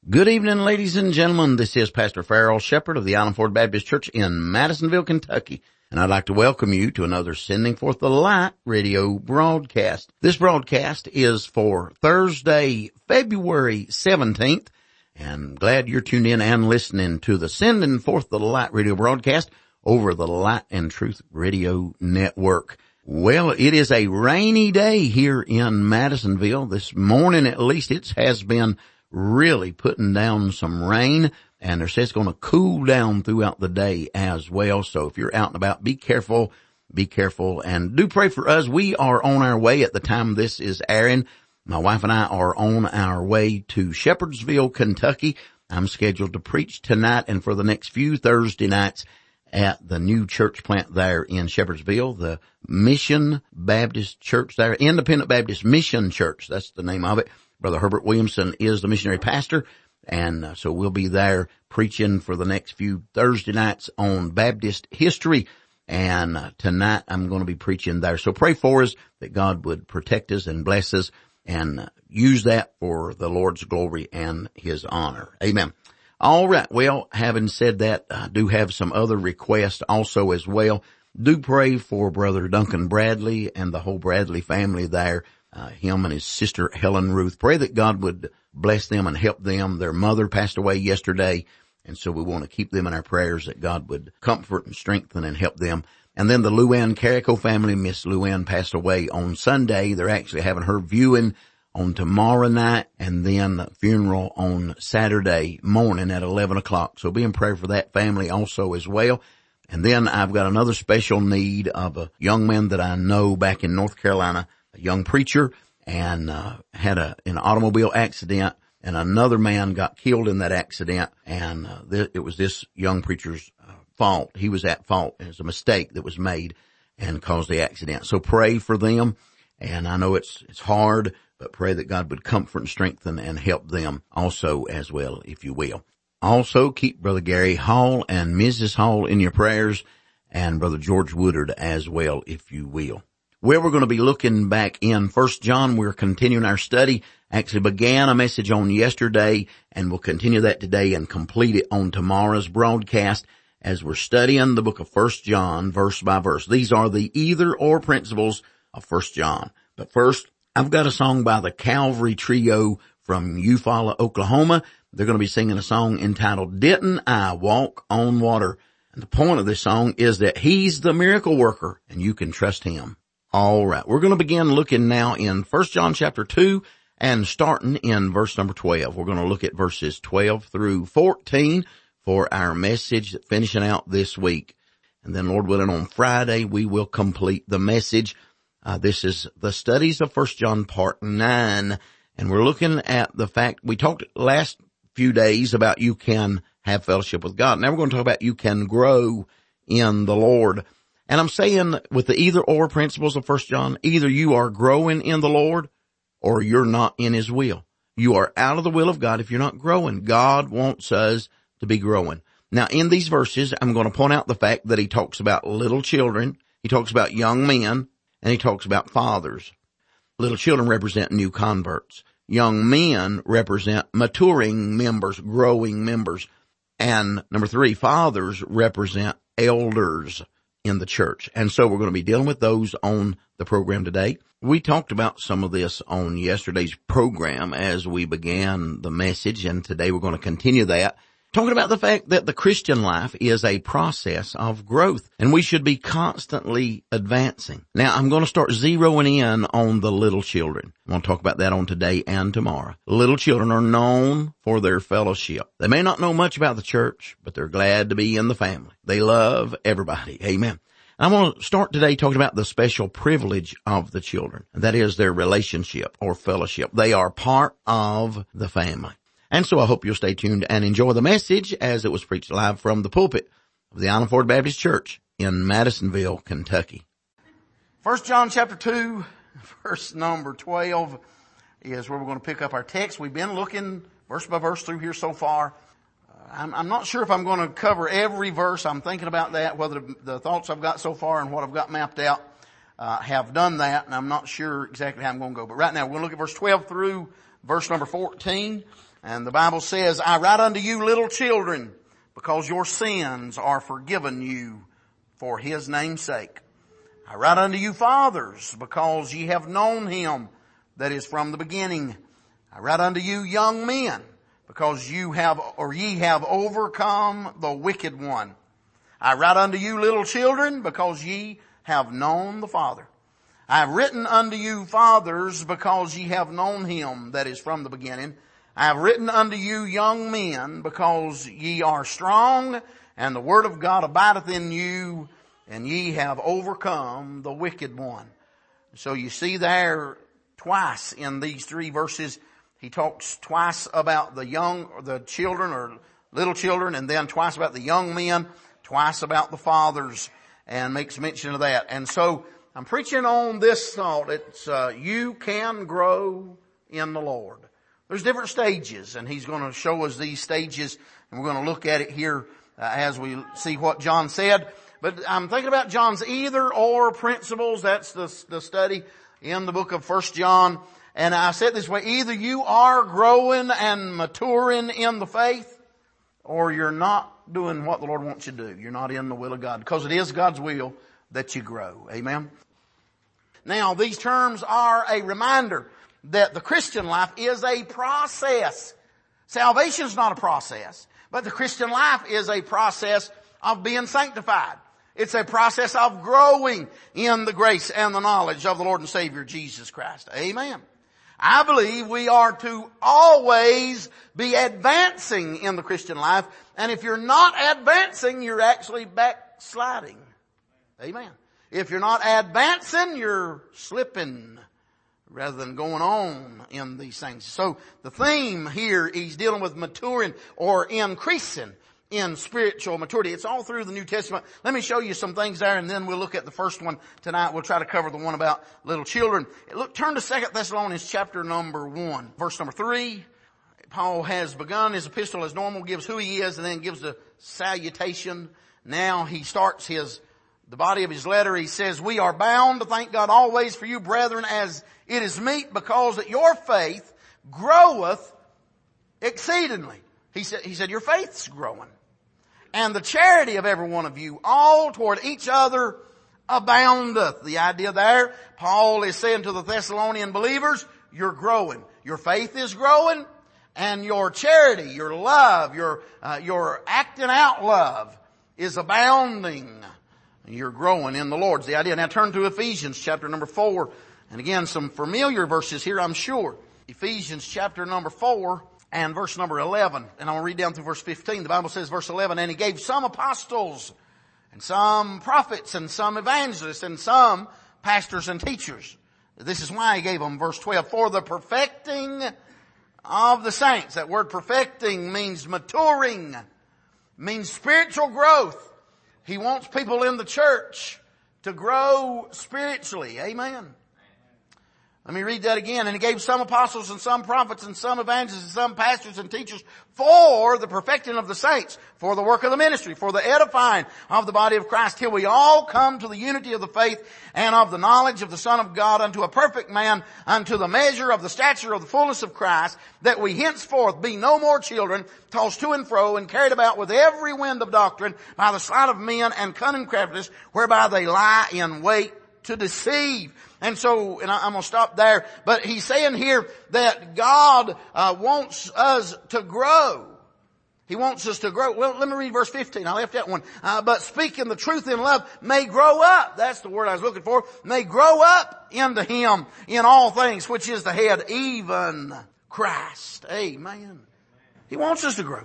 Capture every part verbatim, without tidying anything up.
Good evening, ladies and gentlemen. This is Pastor Farrell Shepherd of the Island Ford Baptist Church in Madisonville, Kentucky. And I'd like to welcome you to another Sending Forth the Light radio broadcast. This broadcast is for Thursday, February seventeenth. And glad you're tuned in and listening to the Sending Forth the Light radio broadcast over the Light and Truth Radio Network. Well, it is a rainy day here in Madisonville. This morning, at least, it has been really putting down some rain, and they say it's going to cool down throughout the day as well. So if you're out and about, be careful, be careful, and do pray for us. We are on our way at the time this is airing. My wife and I are on our way to Shepherdsville, Kentucky. I'm scheduled to preach tonight and for the next few Thursday nights at the new church plant there in Shepherdsville, the Mission Baptist Church there, Independent Baptist Mission Church. That's the name of it. Brother Herbert Williamson is the missionary pastor, and uh, so we'll be there preaching for the next few Thursday nights on Baptist history, and uh, tonight I'm going to be preaching there. So pray for us that God would protect us and bless us and uh, use that for the Lord's glory and His honor. Amen. All right. Well, having said that, I do have some other requests also as well. Do pray for Brother Duncan Bradley and the whole Bradley family there. Uh, him and his sister Helen Ruth. Pray that God would bless them and help them. Their mother passed away yesterday, and so we want to keep them in our prayers that God would comfort and strengthen and help them. And then the Luann Carrico family, Miss Luann passed away on Sunday. They're actually having her viewing on tomorrow night, and then the funeral on Saturday morning at eleven o'clock. So be in prayer for that family also as well. And then I've got another special need of a young man that I know back in North Carolina, a young preacher, and uh, had a an automobile accident, and another man got killed in that accident, and uh, th- it was this young preacher's uh, fault. He was at fault. It was a mistake that was made and caused the accident. So pray for them, and I know it's it's hard, but pray that God would comfort and strengthen and help them also as well, if you will. Also, keep Brother Gary Hall and Missus Hall in your prayers, and Brother George Woodard as well, if you will. Well, we're going to be looking back in First John. We're continuing our study. Actually began a message on yesterday, and we'll continue that today and complete it on tomorrow's broadcast as we're studying the book of First John verse by verse. These are the either-or principles of First John. But first, I've got a song by the Calvary Trio from Eufaula, Oklahoma. They're going to be singing a song entitled, Didn't I Walk on Water? And the point of this song is that He's the miracle worker, and you can trust Him. All right. We're going to begin looking now in First John chapter two and starting in verse number twelve. We're going to look at verses twelve through fourteen for our message finishing out this week. And then, Lord willing, on Friday, we will complete the message. Uh, this is the studies of First John part nine. And we're looking at the fact we talked last few days about you can have fellowship with God. Now we're going to talk about you can grow in the Lord. And I'm saying with the either-or principles of First John, either you are growing in the Lord or you're not in His will. You are out of the will of God if you're not growing. God wants us to be growing. Now, in these verses, I'm going to point out the fact that He talks about little children, He talks about young men, and He talks about fathers. Little children represent new converts. Young men represent maturing members, growing members. And number three, fathers represent elders in the church. And so we're going to be dealing with those on the program today. We talked about some of this on yesterday's program as we began the message, and today we're going to continue that, talking about the fact that the Christian life is a process of growth, and we should be constantly advancing. Now, I'm going to start zeroing in on the little children. I'm going to talk about that on today and tomorrow. Little children are known for their fellowship. They may not know much about the church, but they're glad to be in the family. They love everybody. Amen. I want to start today talking about the special privilege of the children, and that is their relationship or fellowship. They are part of the family. And so I hope you'll stay tuned and enjoy the message as it was preached live from the pulpit of the Island Ford Baptist Church in Madisonville, Kentucky. First John chapter two, verse number twelve is where we're going to pick up our text. We've been looking verse by verse through here so far. Uh, I'm, I'm not sure if I'm going to cover every verse. I'm thinking about that, whether the, the thoughts I've got so far and what I've got mapped out uh, have done that, and I'm not sure exactly how I'm going to go. But right now we're going to look at verse twelve through verse number fourteen. And the Bible says, I write unto you little children, because your sins are forgiven you for his name's sake. I write unto you fathers, because ye have known him that is from the beginning. I write unto you young men, because you have, or ye have overcome the wicked one. I write unto you little children, because ye have known the Father. I have written unto you fathers, because ye have known him that is from the beginning. I have written unto you young men, because ye are strong, and the word of God abideth in you, and ye have overcome the wicked one. So you see there twice in these three verses, he talks twice about the young, or the children or little children, and then twice about the young men, twice about the fathers, and makes mention of that. And so I'm preaching on this thought. It's, uh, you can grow in the Lord. There's different stages, and he's going to show us these stages, and we're going to look at it here uh, as we see what John said. But I'm thinking about John's either or principles. That's the, the study in the book of First John. And I said this way, either you are growing and maturing in the faith, or you're not doing what the Lord wants you to do. You're not in the will of God, because it is God's will that you grow. Amen. Now, these terms are a reminder that the Christian life is a process. Salvation is not a process, but the Christian life is a process of being sanctified. It's a process of growing in the grace and the knowledge of the Lord and Savior Jesus Christ. Amen. I believe we are to always be advancing in the Christian life, and if you're not advancing, you're actually backsliding. Amen. If you're not advancing, you're slipping rather than going on in these things. So the theme here, he's dealing with maturing or increasing in spiritual maturity. It's all through the New Testament. Let me show you some things there, and then we'll look at the first one tonight. We'll try to cover the one about little children. Look, turn to Second Thessalonians chapter number one, verse number three. Paul has begun his epistle as normal, gives who he is, and then gives the salutation. Now he starts his the body of his letter. He says, we are bound to thank God always for you, brethren, as it is meet, because that your faith groweth exceedingly. He said, he said, your faith's growing. And the charity of every one of you all toward each other aboundeth. The idea there, Paul is saying to the Thessalonian believers, you're growing. Your faith is growing, and your charity, your love, your, uh, your acting out love is abounding. You're growing in the Lord's the idea. Now turn to Ephesians chapter number four. And again, some familiar verses here, I'm sure. Ephesians chapter number four and verse number eleven. And I'm going to read down through verse fifteen. The Bible says, verse eleven, and he gave some apostles and some prophets and some evangelists and some pastors and teachers. This is why he gave them, verse twelve, for the perfecting of the saints. That word perfecting means maturing, means spiritual growth. He wants people in the church to grow spiritually. Amen. Let me read that again. And he gave some apostles and some prophets and some evangelists and some pastors and teachers for the perfecting of the saints, for the work of the ministry, for the edifying of the body of Christ, till we all come to the unity of the faith and of the knowledge of the Son of God, unto a perfect man, unto the measure of the stature of the fullness of Christ, that we henceforth be no more children, tossed to and fro and carried about with every wind of doctrine by the sleight of men and cunning craftiness, whereby they lie in wait to deceive. And so, and I'm going to stop there, but he's saying here that God uh, wants us to grow. He wants us to grow. Well, let me read verse fifteen. I left that one. Uh, but speaking the truth in love may grow up. That's the word I was looking for. May grow up into him in all things, which is the head, even Christ. Amen. He wants us to grow.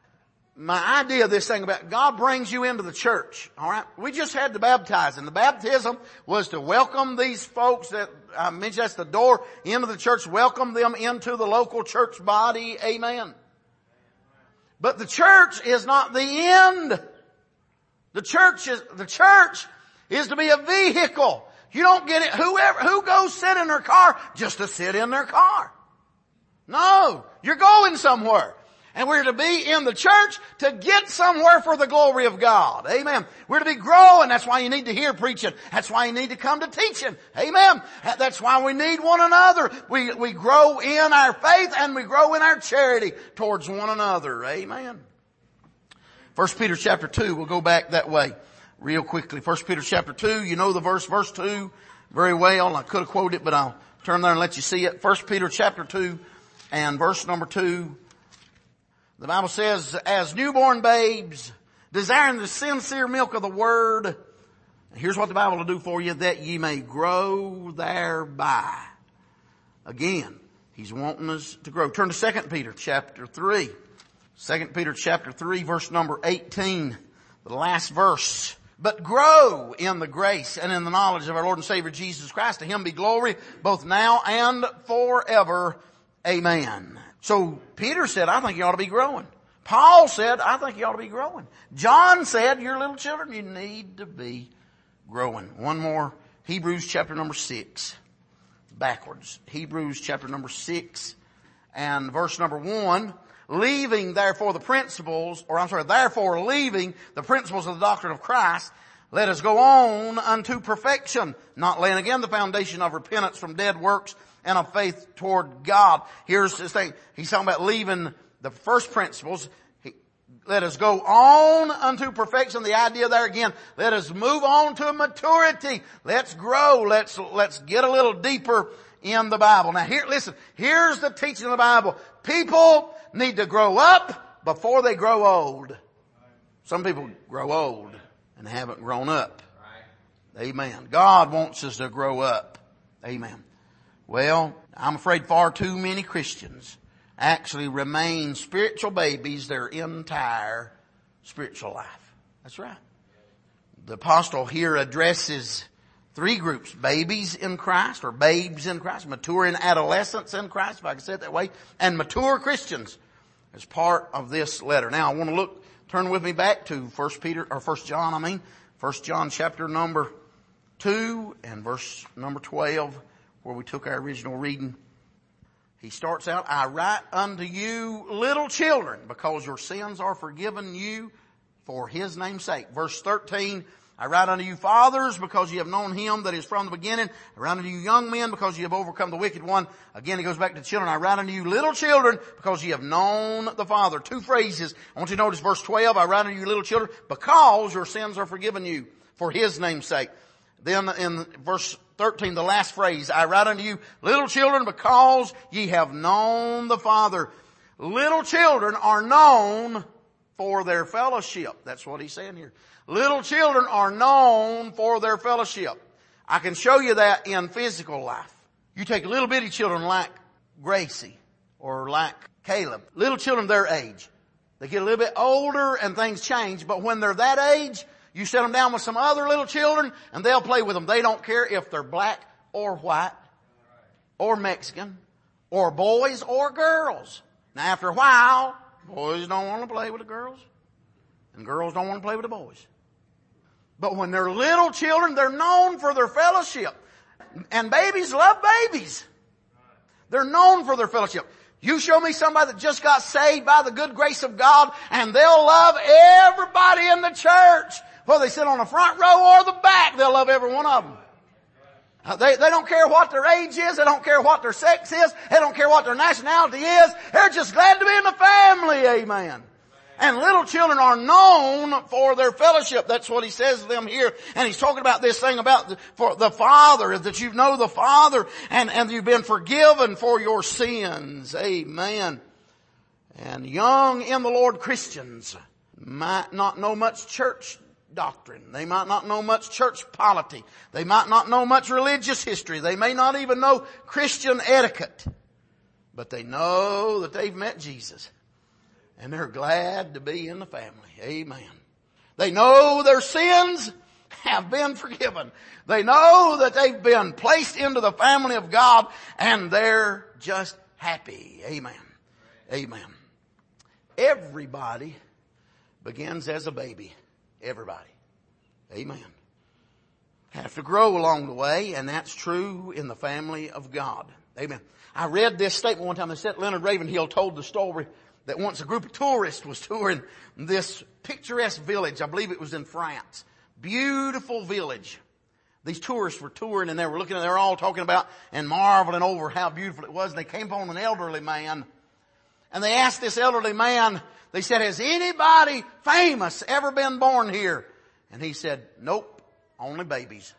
My idea of this thing about God brings you into the church, all right? We just had the baptizing. The baptism was to welcome these folks that I mentioned, that's the door into the church, welcome them into the local church body. Amen. But the church is not the end. The church is, the church is to be a vehicle. You don't get it. Whoever, who goes sit in their car just to sit in their car? No, you're going somewhere. And we're to be in the church to get somewhere for the glory of God. Amen. We're to be growing. That's why you need to hear preaching. That's why you need to come to teaching. Amen. That's why we need one another. We, we grow in our faith and we grow in our charity towards one another. Amen. First Peter chapter two, we'll go back that way real quickly. First Peter chapter two, you know the verse, verse two very well. I could have quoted it, but I'll turn there and let you see it. First Peter chapter two and verse number two. The Bible says, as newborn babes, desiring the sincere milk of the word. Here's what the Bible will do for you, that ye may grow thereby. Again, he's wanting us to grow. Turn to Second Peter chapter three. Second Peter chapter three, verse number eighteen. The last verse. But grow in the grace and in the knowledge of our Lord and Savior Jesus Christ. To him be glory both now and forever. Amen. So Peter said, I think you ought to be growing. Paul said, I think you ought to be growing. John said, you're little children, you need to be growing. One more, Hebrews chapter number six. Backwards. Hebrews chapter number six and verse number one. Leaving therefore the principles, or I'm sorry, therefore leaving the principles of the doctrine of Christ, let us go on unto perfection, not laying again the foundation of repentance from dead works and of faith toward God. Here's this thing. He's talking about leaving the first principles. He, let us go on unto perfection. The idea there again, let us move on to maturity. Let's grow. Let's, let's get a little deeper in the Bible. Now here, listen, here's the teaching of the Bible. People need to grow up before they grow old. Some people grow old and haven't grown up. Amen. God wants us to grow up. Amen. Well, I'm afraid far too many Christians actually remain spiritual babies their entire spiritual life. That's right. The apostle here addresses three groups: babies in Christ, or babes in Christ, mature in adolescence in Christ, if I can say it that way, and mature Christians as part of this letter. Now I want to look, turn with me back to First Peter, or First John, I mean, First John chapter number two and verse number twelve, where we took our original reading. He starts out, I write unto you little children, because your sins are forgiven you for his name's sake. Verse thirteen, I write unto you fathers, because ye have known him that is from the beginning. I write unto you young men, because ye have overcome the wicked one. Again, he goes back to children. I write unto you little children, because ye have known the Father. Two phrases. I want you to notice verse twelve. I write unto you little children, because your sins are forgiven you for his name's sake. Then in verse thirteen, the last phrase, I write unto you little children, because ye have known the Father. Little children are known for their fellowship. That's what he's saying here. Little children are known for their fellowship. I can show you that in physical life. You take little bitty children like Gracie or like Caleb. Little children their age. They get a little bit older and things change, but when they're that age, you set them down with some other little children and they'll play with them. They don't care if they're black or white or Mexican or boys or girls. Now after a while, boys don't want to play with the girls and girls don't want to play with the boys. But when they're little children, they're known for their fellowship. And babies love babies. They're known for their fellowship. You show me somebody that just got saved by the good grace of God, and they'll love everybody in the church. Whether they sit on the front row or the back, they'll love every one of them. Uh, they, they don't care what their age is. They don't care what their sex is. They don't care what their nationality is. They're just glad to be in the family. Amen. And little children are known for their fellowship. That's what he says to them here. And he's talking about this thing about the, for the Father, that you know the Father and, and you've been forgiven for your sins. Amen. And young in the Lord Christians might not know much church doctrine. They might not know much church polity. They might not know much religious history. They may not even know Christian etiquette. But they know that they've met Jesus. And they're glad to be in the family. Amen. They know their sins have been forgiven. They know that they've been placed into the family of God, and they're just happy. Amen. Amen. Everybody begins as a baby. Everybody. Amen. Have to grow along the way, and that's true in the family of God. Amen. I read this statement one time. They said Leonard Ravenhill told the story that once a group of tourists was touring this picturesque village. I believe it was in France. Beautiful village. These tourists were touring and they were looking, they were all talking about and marveling over how beautiful it was. And they came upon an elderly man. And they asked this elderly man, they said, has anybody famous ever been born here? And he said, nope, only babies.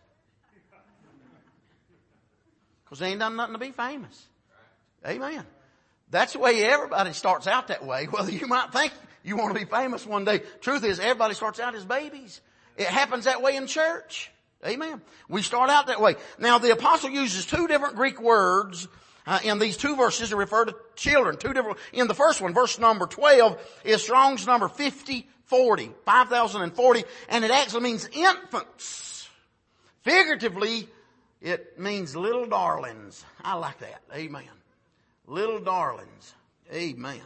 Because they ain't done nothing to be famous. Amen. That's the way everybody starts out that way. Whether you might think you want to be famous one day. Truth is, everybody starts out as babies. It happens that way in church. Amen. We start out that way. Now the apostle uses two different Greek words uh, in these two verses to refer to children. Two different. In the first one, verse number twelve is Strong's number fifty forty, five thousand forty, and it actually means infants. Figuratively, it means little darlings. I like that. Amen. Little darlings. Amen.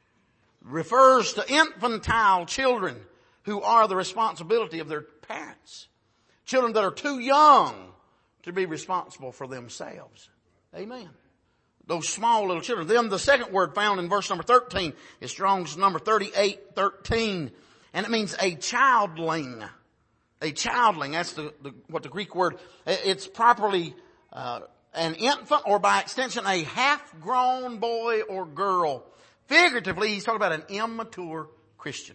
Refers to infantile children who are the responsibility of their parents. Children that are too young to be responsible for themselves. Amen. Those small little children. Then the second word found in verse number thirteen is Strong's number thirty-eight thirteen. And it means a childling. A childling. That's the, the what the Greek word. It's properly uh, an infant, or by extension a half-grown boy or girl. Figuratively, he's talking about an immature Christian.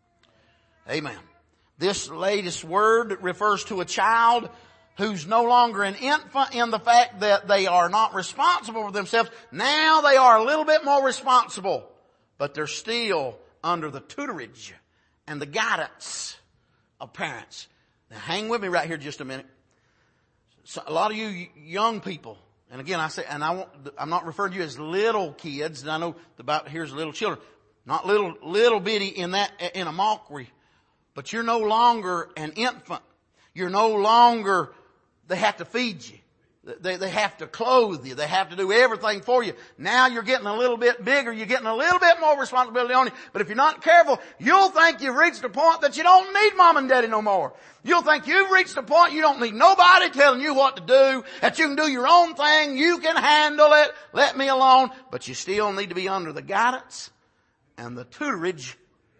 Amen. This latest word refers to a child who's no longer an infant in the fact that they are not responsible for themselves. Now they are a little bit more responsible, but they're still under the tutorage and the guidance of parents. Now hang with me right here just a minute. So a lot of you young people, and again I say, and I won't, I'm not referring to you as little kids, and I know about here's little children. Not little, little bitty in that, in a mockery. But you're no longer an infant. You're no longer, they have to feed you. They, they have to clothe you. They have to do everything for you. Now you're getting a little bit bigger. You're getting a little bit more responsibility on you. But if you're not careful, you'll think you've reached a point that you don't need mom and daddy no more. You'll think you've reached a point you don't need nobody telling you what to do, that you can do your own thing, you can handle it, let me alone. But you still need to be under the guidance and the tutorage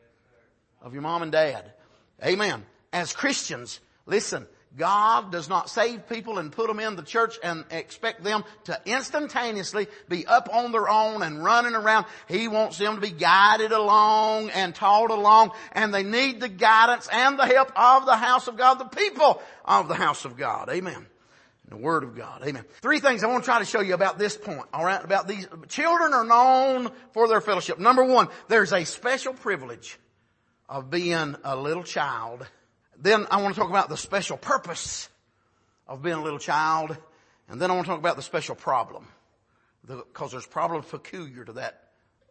of your mom and dad. Amen. As Christians, listen, God does not save people and put them in the church and expect them to instantaneously be up on their own and running around. He wants them to be guided along and taught along, and they need the guidance and the help of the house of God, the people of the house of God. Amen. The Word of God. Amen. Three things I want to try to show you about this point. All right. About these children are known for their fellowship. Number one, there's a special privilege of being a little child. Then I want to talk about the special purpose of being a little child. And then I want to talk about the special problem. Because there's problems peculiar to that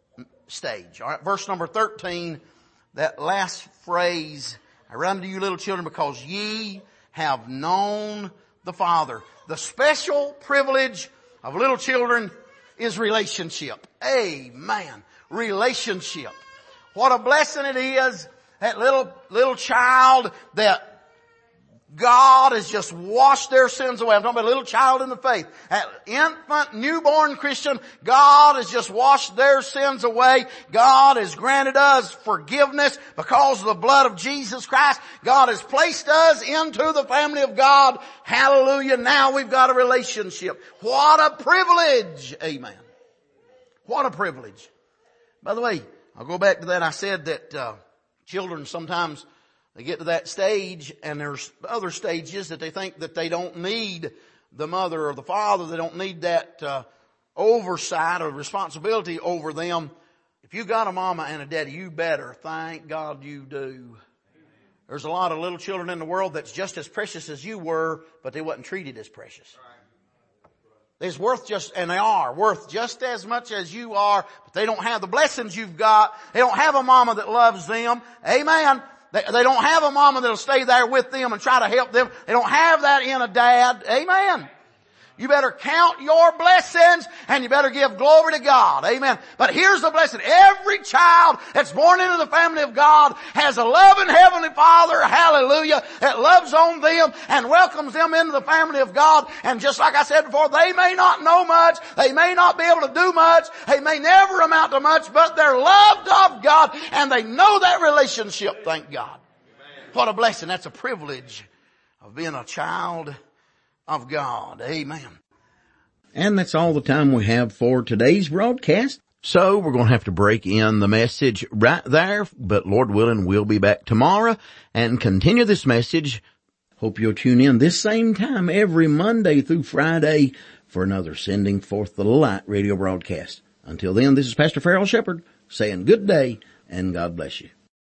stage. All right. Verse number thirteen, that last phrase, I run to you little children because ye have known the Father. The special privilege of little children is relationship. Amen. Relationship. What a blessing it is, that little, little child that God has just washed their sins away. I'm talking about a little child in the faith. That infant, newborn Christian, God has just washed their sins away. God has granted us forgiveness because of the blood of Jesus Christ. God has placed us into the family of God. Hallelujah. Now we've got a relationship. What a privilege. Amen. What a privilege. By the way, I'll go back to that. I said that uh, children sometimes they get to that stage, and there's other stages that they think that they don't need the mother or the father. They don't need that uh, oversight or responsibility over them. If you got a mama and a daddy, you better thank God you do. There's a lot of little children in the world that's just as precious as you were, but they wasn't treated as precious. They're worth just, and they are worth just as much as you are, but they don't have the blessings you've got. They don't have a mama that loves them. Amen. They, they don't have a mama that'll stay there with them and try to help them. They don't have that in a dad. Amen. You better count your blessings and you better give glory to God. Amen. But here's the blessing. Every child that's born into the family of God has a loving Heavenly Father, hallelujah, that loves on them and welcomes them into the family of God. And just like I said before, they may not know much, they may not be able to do much, they may never amount to much, but they're loved of God and they know that relationship, thank God. What a blessing. That's a privilege of being a child of God. Amen. And that's all the time we have for today's broadcast. So we're going to have to break in the message right there, but Lord willing, we'll be back tomorrow and continue this message. Hope you'll tune in this same time every Monday through Friday for another Sending Forth the Light radio broadcast. Until then, this is Pastor Farrell Shepherd saying good day and God bless you.